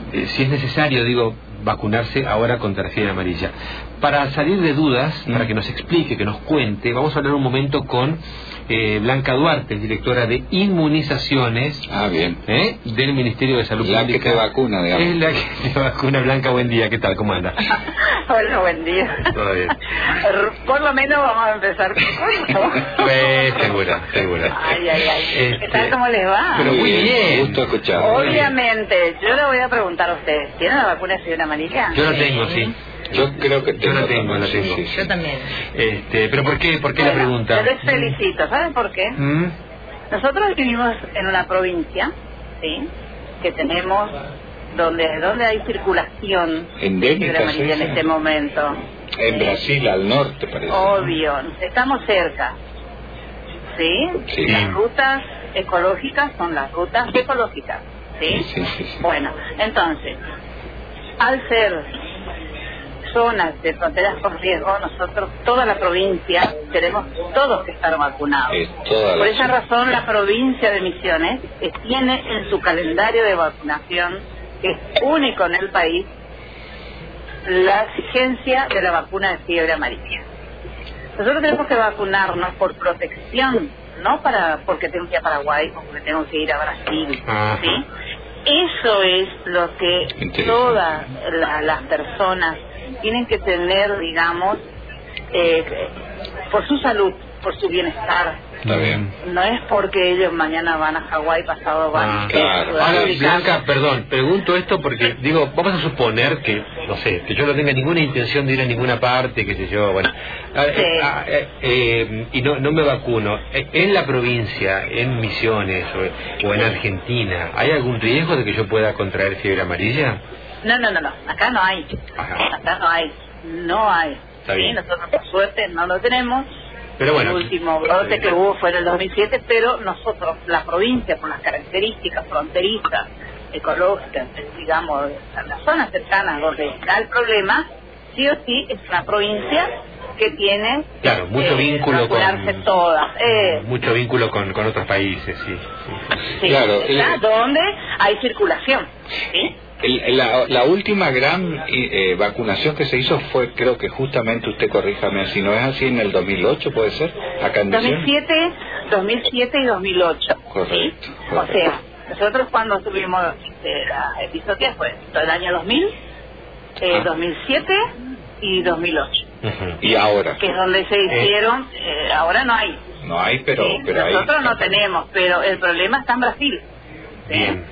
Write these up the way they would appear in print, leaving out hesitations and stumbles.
si es necesario, digo, vacunarse ahora contra la fiebre amarilla. Para salir de dudas, para que nos explique, que nos cuente, vamos a hablar un momento con Blanca Duarte, directora de inmunizaciones del Ministerio de Salud Pública. La que te vacuna, digamos. Es la que te vacuna. Blanca, buen día, ¿qué tal? ¿Cómo anda? Hola, buen día. Todo bien. Por lo menos vamos a empezar con segura. Ay. ¿Qué tal? ¿Cómo les va? Pero muy bien. Gusto escuchar. Obviamente, yo le voy a preguntar a ustedes, ¿tienen la vacuna de fiebre amarilla? Yo la tengo, sí. Yo creo que yo la tengo. Sí. Yo también. ¿Pero por qué la pregunta? Yo les felicito. ¿Saben por qué? Nosotros vivimos en una provincia, ¿sí?, que tenemos donde hay circulación de fiebre amarilla en este momento. En Brasil, al norte, parece. Obvio, estamos cerca. ¿Sí? Las rutas ecológicas son las rutas ecológicas. ¿Sí? Sí. Bueno, entonces, al ser zonas de fronteras con riesgo, nosotros, toda la provincia, tenemos todos que estar vacunados. Por esa razón, la provincia de Misiones tiene en su calendario de vacunación, que es único en el país, la exigencia de la vacuna de fiebre amarilla. Nosotros tenemos que vacunarnos por protección, no porque tengo que ir a Paraguay o porque tengo que ir a Brasil, ¿sí? Eso es lo que todas las personas tienen que tener, digamos, por su salud, por su bienestar. Está bien. No es porque ellos mañana van a Hawái, pasado van claro. Ahora, Blanca, perdón, pregunto esto porque, digo, vamos a suponer que, no sé, que yo no tenga ninguna intención de ir a ninguna parte, qué sé yo, bueno, y no me vacuno. ¿En la provincia, en Misiones o en Argentina, hay algún riesgo de que yo pueda contraer fiebre amarilla? No, acá no hay. Acá no hay. Está bien. Nosotros por suerte no lo tenemos. Pero bueno, el último brote que hubo fue en el 2007, pero nosotros, la provincia, por las características fronterizas, ecológicas, digamos, las zonas cercanas donde está el problema, sí o sí es una provincia que tiene mucho vínculo con todas, mucho vínculo con otros países, sí. Claro, donde hay circulación, ¿sí? La última gran vacunación que se hizo fue, creo que justamente, usted corríjame si no es así, en el 2008, ¿puede ser? Acá en 2007 y 2008. Correcto. O sea, nosotros cuando tuvimos la episodia fue todo el año 2000, 2007 y 2008. ¿Y ahora? Que es donde se hicieron, ahora no hay. No hay, pero nosotros no tenemos, pero el problema está en Brasil. Bien.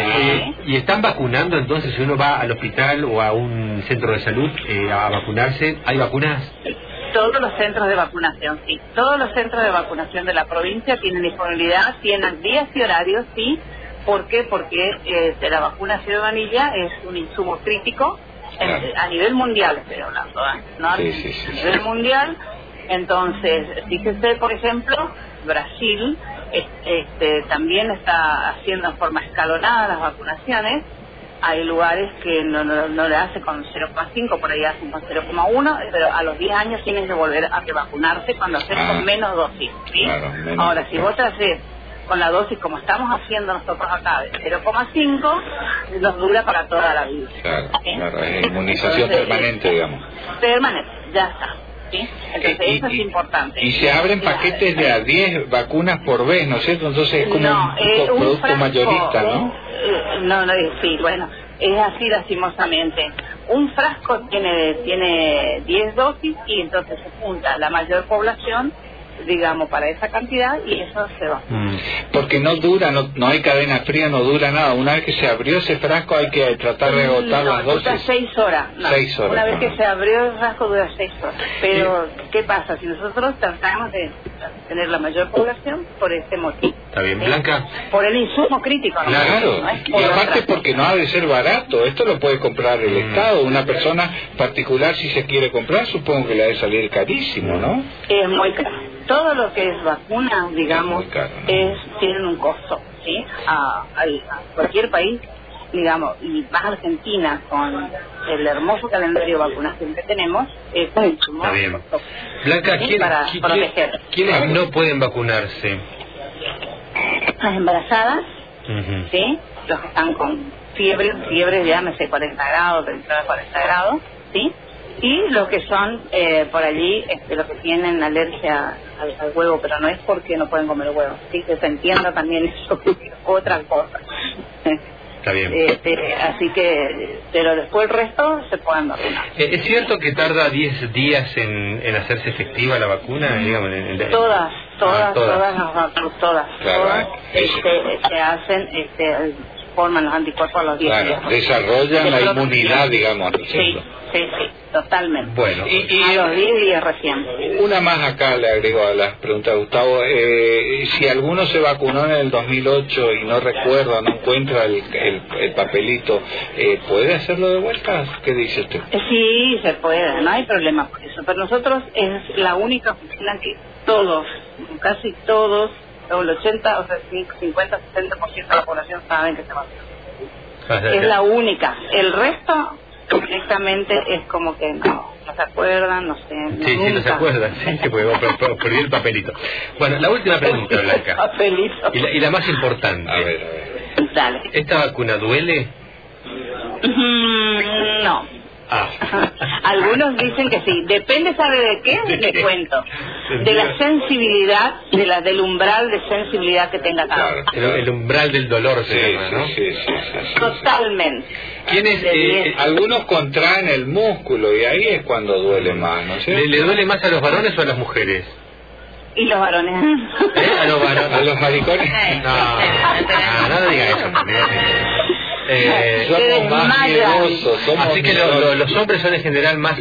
¿Y están vacunando entonces si uno va al hospital o a un centro de salud a vacunarse? ¿Hay vacunas? Todos los centros de vacunación, sí. Todos los centros de vacunación de la provincia tienen disponibilidad, tienen días y horarios, sí. ¿Por qué? Porque la vacuna de fiebre amarilla es un insumo crítico a nivel mundial, estoy hablando, ¿no? A nivel mundial. Entonces, fíjese, por ejemplo, Brasil también está haciendo en forma escalonada las vacunaciones. Hay lugares que no le hace con 0,5, por ahí hacen con 0,1, pero a los 10 años tienen que volver a vacunarse cuando hacen con menos dosis, ¿sí? Claro, ahora, si vos te haces con la dosis como estamos haciendo nosotros acá, de 0,5, nos dura para toda la vida. Claro, es inmunización permanente, digamos. Permanente, ya está. ¿Sí? Entonces eso es importante. Y se abren paquetes de a 10 vacunas por vez, ¿no es cierto? Entonces es como un producto frasco, mayorista, ¿no? Sí, bueno, es así lastimosamente. Un frasco tiene 10 dosis y entonces se junta la mayor población, digamos, para esa cantidad y eso se va. Porque no dura, no hay cadena fría, no dura nada. Una vez que se abrió ese frasco hay que tratar de agotar las dosis. Dura 6 horas. 6 horas. Una vez que se abrió el frasco dura 6 horas. Pero, ¿qué pasa? Si nosotros tratamos de tener la mayor población por este motivo. Está bien, Blanca. Por el insumo crítico. Claro, y aparte porque no ha de ser barato. Esto lo puede comprar el Estado. Una persona particular, si se quiere comprar, supongo que le ha de salir carísimo, ¿no? Es muy caro. Todo lo que es vacuna, digamos, tienen un costo, ¿sí? A cualquier país, digamos, y más Argentina, con el hermoso calendario de vacunación que tenemos, es mucho más. Está bien. Blanca, ¿quiénes no pueden vacunarse? Las embarazadas, ¿sí? Los que están con fiebre llámese 40 grados, 39, 40 grados, ¿sí? Y los que son por allí, los que tienen alergia al huevo, pero no es porque no pueden comer huevo, sí, que se entienda también eso, que es otra cosa. Está bien. Así que, pero después el resto se pueden vacunar. ¿Es cierto que tarda 10 días en hacerse efectiva la vacuna? Digamos, todas las Claro, se hacen, forman los anticuerpos a los 10 días. Desarrollan la inmunidad, digamos. Sí, totalmente. Bueno, a los 10 días recién. Una más acá le agrego a las preguntas de Gustavo. Si alguno se vacunó en el 2008 y no recuerda, no encuentra el papelito, ¿puede hacerlo de vuelta? ¿Qué dice usted? Sí, se puede, no hay problema por eso. Pero nosotros es la única oficina que casi todos, el 80, o sea, 50, 60% de la población saben que se vacuna. Es la única. El resto directamente es como que no se acuerdan, no sé. Sí, no se acuerdan, sí, que por el papelito. Bueno, la última pregunta, Blanca. Papelito. Y la más importante. A ver. Dale. ¿Esta vacuna duele? No. Ah. Algunos dicen que sí. Depende, ¿sabe de qué? Le cuento. De la sensibilidad, del umbral de sensibilidad que tenga cada uno. El umbral del dolor se llama, ¿no? Sí. Totalmente. Algunos contraen el músculo y ahí es cuando duele más, ¿no sé? ¿Le duele más a los varones o a las mujeres? ¿Y los varones? ¿A los varones? ¿A los maricones? No diga eso. Somos más miedosos. Así que los hombres son en general más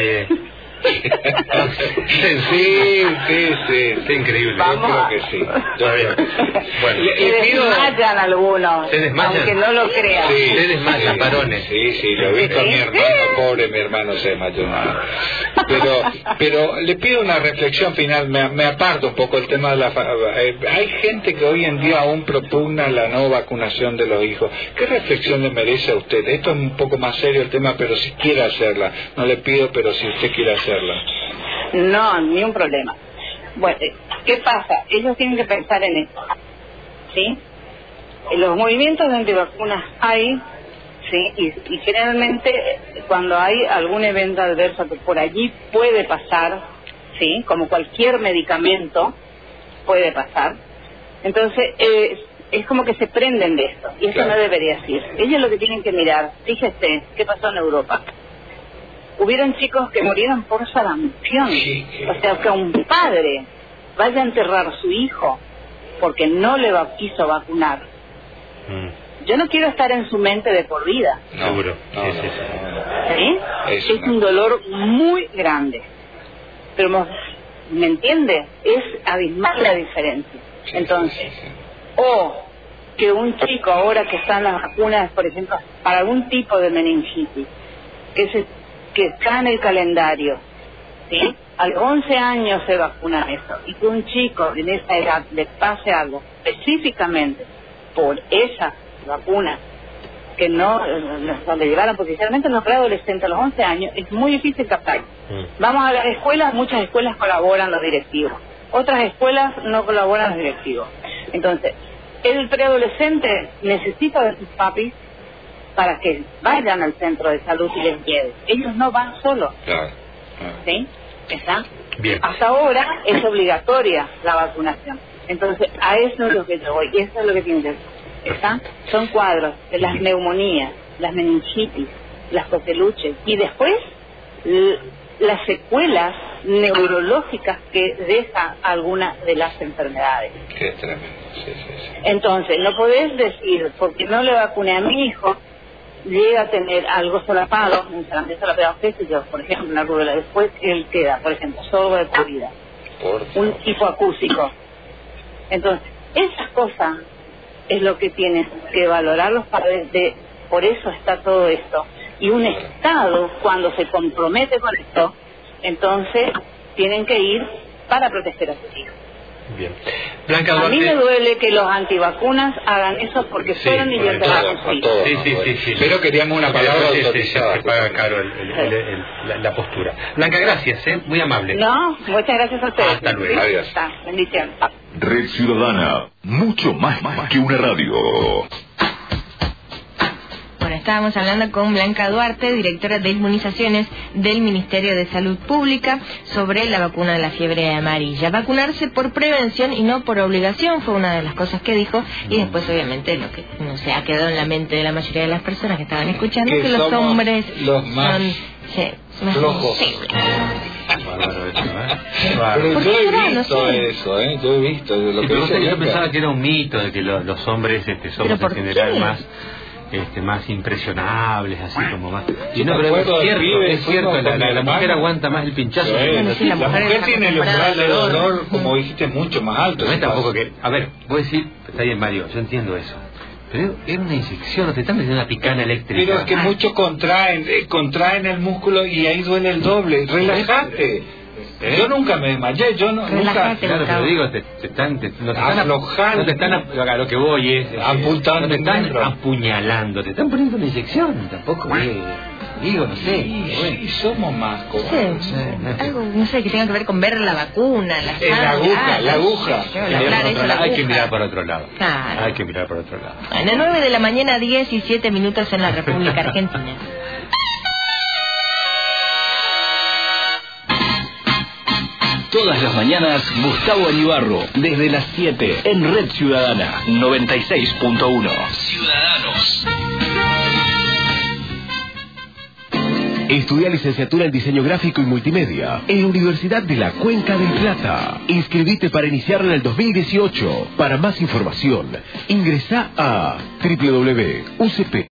Sí. Es increíble. Yo creo que sí. Bueno, se desmayan algunos. ¿Se desmayan? Aunque no lo crean. Sí, se desmayan, varones. Sí, lo he visto a mi hermano, pobre mi hermano se desmayó. Pero le pido una reflexión final, me aparto un poco el tema de hay gente que hoy en día aún propugna la no vacunación de los hijos. ¿Qué reflexión le merece a usted? Esto es un poco más serio el tema, pero si quiere hacerla, no le pido, pero si usted quiere hacerla. No, ni un problema. Bueno, ¿qué pasa? Ellos tienen que pensar en esto, ¿sí? Los movimientos de antivacunas hay, ¿sí? Y generalmente cuando hay algún evento adverso que por allí puede pasar, ¿sí? Como cualquier medicamento puede pasar. Entonces, es como que se prenden de esto, y eso no debería ser. Ellos lo que tienen que mirar, fíjese, ¿qué pasó en Europa? Hubieron chicos que murieron por sarampión. O sea, que un padre vaya a enterrar a su hijo porque no le quiso vacunar. Yo no quiero estar en su mente de por vida. Seguro. ¿Sí? Es un dolor muy grande. Pero, ¿me entiende? Es abismal la diferencia. Entonces, o que un chico ahora que está en las vacunas, por ejemplo, para algún tipo de meningitis, que está en el calendario, ¿sí? A los 11 años se vacuna eso, y que un chico en esa edad le pase algo específicamente por esa vacuna, que no le llevaron, porque sinceramente los preadolescentes a los 11 años es muy difícil captar. Vamos a las escuelas, muchas escuelas colaboran los directivos, otras escuelas no colaboran los directivos. Entonces, el preadolescente necesita de sus papis para que vayan al centro de salud y les lleven. Ellos no van solos. ¿Sí? ¿Está? Bien. Hasta ahora es obligatoria la vacunación. Entonces, a eso es lo que yo voy. Y eso es lo que tienen que hacer. ¿Está? Son cuadros de las neumonías, las meningitis, las coqueluches. Y después, las secuelas neurológicas que deja alguna de las enfermedades. Qué tremendo. Sí. Entonces, no podés decir, porque no le vacuné a mi hijo, llega a tener algo solapado, un sarampión solapado, qué sé yo, por ejemplo, una rubiola, después él queda, por ejemplo, sordo de por vida, un hipoacúsico. Entonces, esas cosas es lo que tienen que valorar los padres por eso está todo esto. Y un Estado, cuando se compromete con esto, entonces tienen que ir para proteger a sus hijos. Bien. Blanca Duarte. A mí me duele que los antivacunas hagan eso porque fueron y yo sí. Pero queríamos una palabra autorizada. Se paga caro la postura. Blanca, gracias, muy amable. No, muchas gracias a ustedes. Hasta luego. Adiós. Bendiciones. Red Ciudadana, mucho más que una radio. Estábamos hablando con Blanca Duarte, directora de Inmunizaciones del Ministerio de Salud Pública, sobre la vacuna de la fiebre amarilla. Vacunarse por prevención y no por obligación fue una de las cosas que dijo, y después obviamente lo que no se ha quedado en la mente de la mayoría de las personas que estaban escuchando, que los hombres los más son flojos. Pero yo he visto eso, yo he visto lo que dice. Yo pensaba que era un mito de que los hombres somos en general más impresionables, así como más. Y no, pero es cierto, la mujer aguanta más el pinchazo. La mujer tiene el umbral de dolor, como dijiste, mucho más alto. No es tampoco que, a ver, voy a decir, está bien, Mario, yo entiendo eso. Pero es una inyección, te están metiendo una picana eléctrica. Pero es que muchos contraen el músculo y ahí duele el doble. Relájate. Yo nunca me desmayé, nunca. Claro, pero digo, no te están aflojando. No te están a lo que voy es apuntando, no te están apuñalando, te están poniendo una inyección, tampoco. Digo, no sé. Sí, somos más cosas. Algo, no sé, que tenga que ver con ver la vacuna, la aguja. Hay que mirar por otro lado. Claro. Hay que mirar por otro lado. A las 9 de la mañana, 17 minutos en la República Argentina. Todas las mañanas, Gustavo Alibarro, desde las 7, en Red Ciudadana, 96.1. Ciudadanos. Estudia licenciatura en Diseño Gráfico y Multimedia en la Universidad de la Cuenca del Plata. Inscribite para iniciar en el 2018. Para más información, ingresa a www.ucp